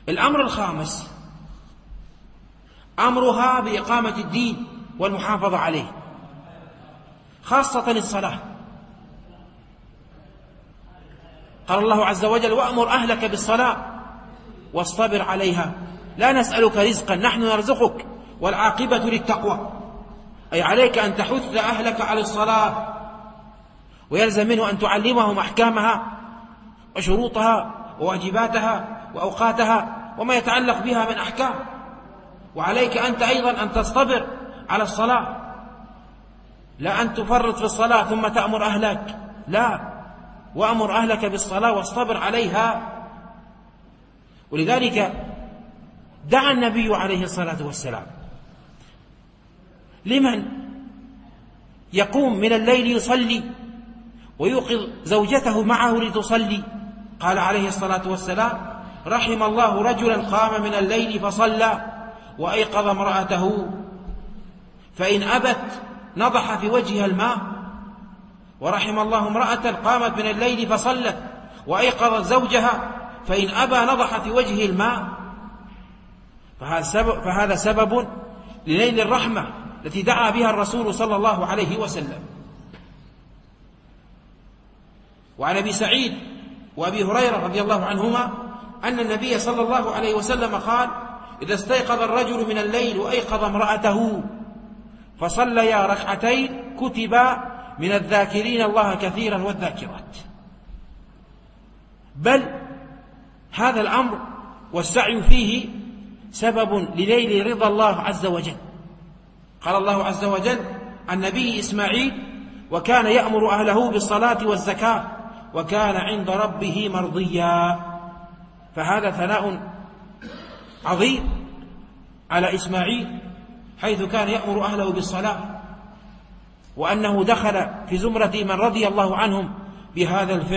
الأمر الخامس أمرها بإقامة الدين والمحافظة عليه، خاصة الصلاة. قال الله عز وجل: وأمر أهلك بالصلاة واصطبر عليها لا نسألك رزقا نحن نرزقك والعاقبة للتقوى. أي عليك أن تحث أهلك على الصلاة، ويلزم منه أن تعلمهم أحكامها وشروطها وواجباتها وأوقاتها وما يتعلق بها من أحكام. وعليك أنت أيضا أن تصطبر على الصلاة، لا أن تفرط في الصلاة ثم تأمر أهلك، لا، وأمر أهلك بالصلاة واصطبر عليها. ولذلك دعا النبي عليه الصلاة والسلام لمن يقوم من الليل يصلي ويوقظ زوجته معه لتصلي. قال عليه الصلاة والسلام: رحم الله رجلا قام من الليل فصلى وأيقظ امرأته فإن أبت نضح في وجهها الماء. ورحم الله امرأة قامت من الليل فصلت وأيقظت زوجها فإن أبى نضح في وجهه الماء. فهذا سبب لنيل الرحمة التي دعا بها الرسول صلى الله عليه وسلم. وعن أبي سعيد وأبي هريرة رضي الله عنهما أن النبي صلى الله عليه وسلم قال: إذا استيقظ الرجل من الليل وأيقظ امرأته فصليا ركعتين كتبا من الذاكرين الله كثيرا والذاكرات. بل هذا الأمر والسعي فيه سبب لنيل رضا الله عز وجل. قال الله عز وجل عن نبي إسماعيل: وكان يأمر أهله بالصلاة والزكاة وكان عند ربه مرضيا. فهذا ثناء عظيم على إسماعيل، حيث كان يأمر أهله بالصلاة، وأنه دخل في زمرة من رضي الله عنهم بهذا الفعل.